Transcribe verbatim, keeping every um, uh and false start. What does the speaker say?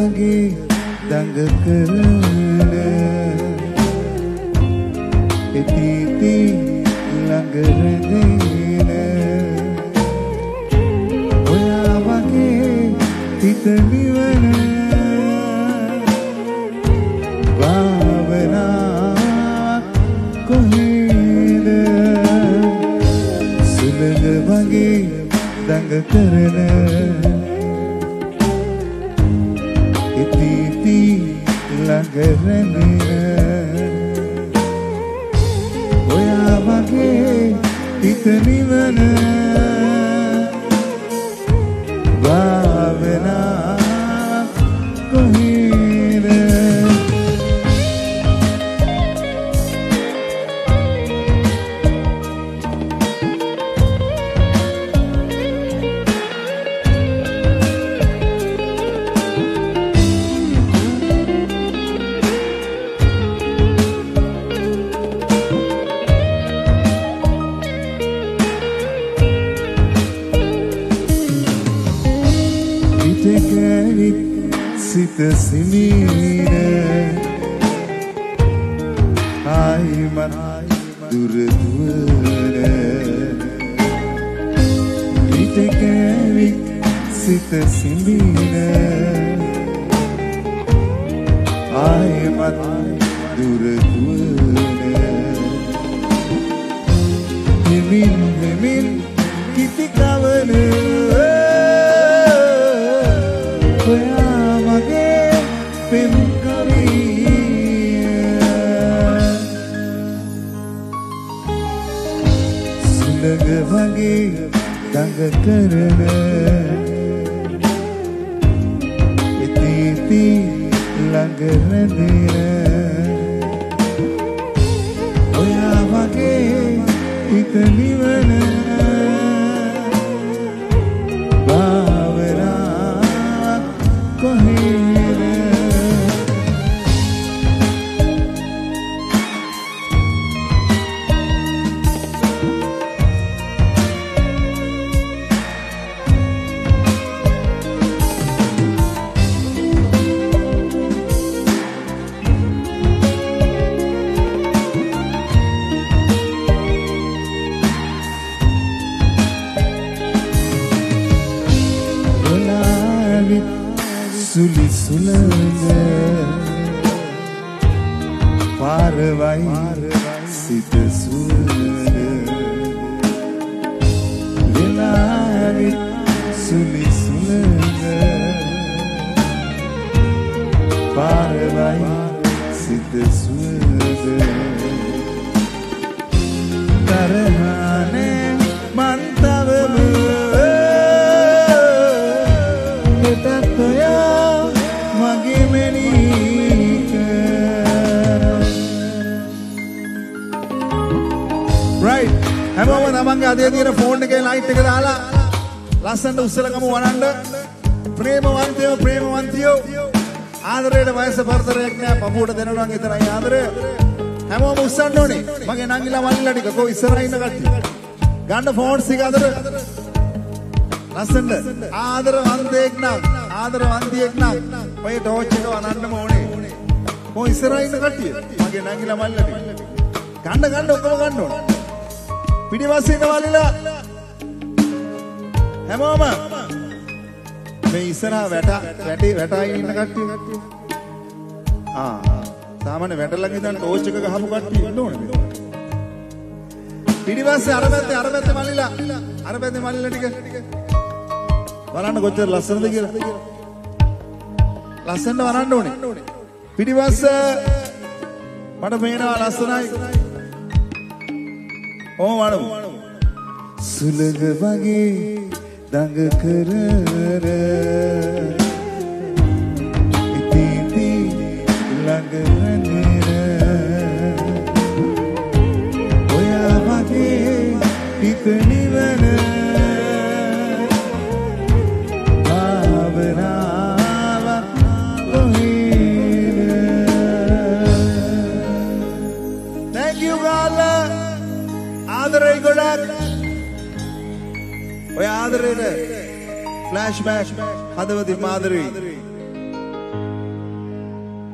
වගේ දඟ කරන ඉතිති ළඟ රැඳෙන ඔයා වගේ හිත නිවන භාවනාවක් කොහෙද සුළඟ වගේ දඟ කරන ඉතිති ළඟ රැඳෙන ඔයා වගේ හිත නිවන භාවනාවක් කොහෙද Tekerik sita simine Aiman duradwana Tekerik sita simine Aiman duradwana Himin himin kiti kawana ඔයා මගේ පෙම් කවිය සුළඟ වගේ දඟ කරන ඉතිති ළඟ රැඳෙන ඔයා වගේ හිත නිවන Suli sulanga Parvai sita sulanga Lilari suli sulanga Parvai sita sulanga Tarhane mantavamu Ketatoya right හැමෝම තමන්ගේ අතේ තියෙන ෆෝන් එකේ ලයිට් එක දාලා ලස්සනට උස්සලගමු වනන්න ප්‍රේමවන්තයෝ ප්‍රේමවන්තියෝ ආදරයට වයස පරතරයක් නෑ පපුවට දෙනවා නම් විතරයි ආදරය හැමෝම උස්සන්න ඕනේ මගේ නංගිලා මල්ලිලා ටික කො ඉස්සරහින් ඉන්න කට්ටිය ගන්න ෆෝන්ස් එක අතර ලස්සනට ආදරවන්තයෙක් නම් ආදරවන්තියෙක් නම් ඔය ටෝච් එක වනන්නම ඕනේ කො ඉස්සරහින් ඉන්න කට්ටිය මගේ නංගිලා මල්ලිලා ටික ගන්න ගන්න ඔක්කොම ගන්න ඕනේ පිටිපස්සේ ඉන්න වලිලා හැමෝම මේ ඉස්සරහා වැට වැටි වැටයි ඉන්න කට්ටිය ආ සාමාන්‍ය වැට ළඟ ඉඳන් ටෝච් එක ගහපු කට්ටිය ඉන්න ඕනේ පිටිපස්සේ අර පැත්තේ අර පැත්තේ වලිලා අර පැත්තේ වලිලා ටික බලන්න කොච්චර ලස්සනද කියලා ලස්සනට වරන්න ඕනේ පිටිපස්ස මට පේනවා ලස්සනයි ඕ වඩමු සුළඟ වගේ දඟ කරන ඉතිති ළඟ රැඳෙන ඔයා වගේ හිත නිවන භාවනාවක් කොහෙද Thank you Gala ආදරේ ගොඩක් ඔය ආදරේට ෆ්ලෑෂ් බෑක් හදවතින් ආදරේ